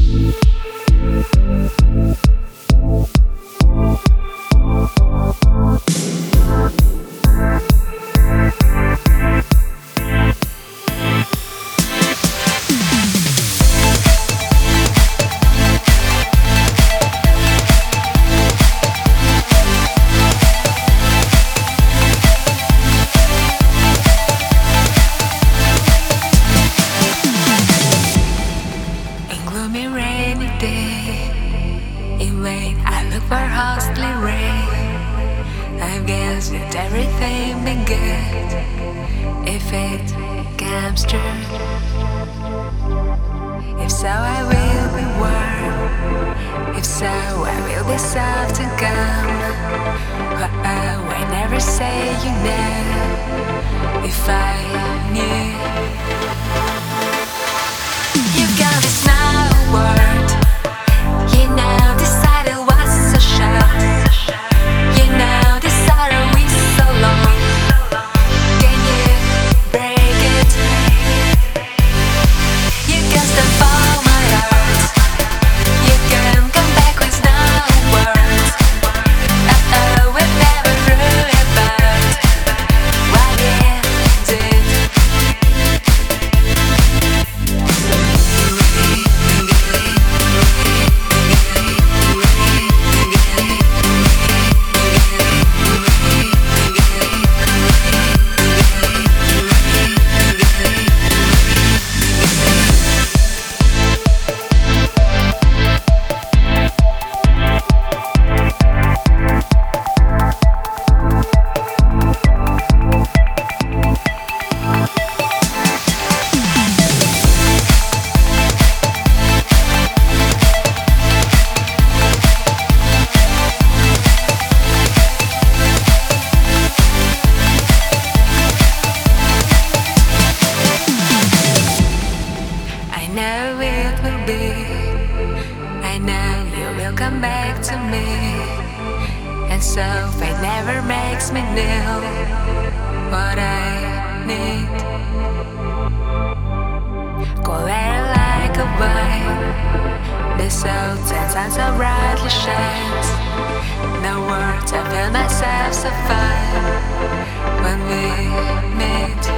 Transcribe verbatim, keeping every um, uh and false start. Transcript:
Gloomy rainy day, in vain I look for hostly rain. I guess that everything been good if it comes true. If so, I will be warm. If so, I will be soft to come. Oh, oh, I never say you know. If I knew, you got this now word. You know decided what's so short. You know decided we so long. Can you break it? You can stand for my heart. You can come back with no words. Uh oh, we've never through about what you did. I know it will be. I know you will come back to me. And so fate never makes me know what I need. Color like a wine, the soul ten times so brightly shines. No words, I feel myself so fine when we meet.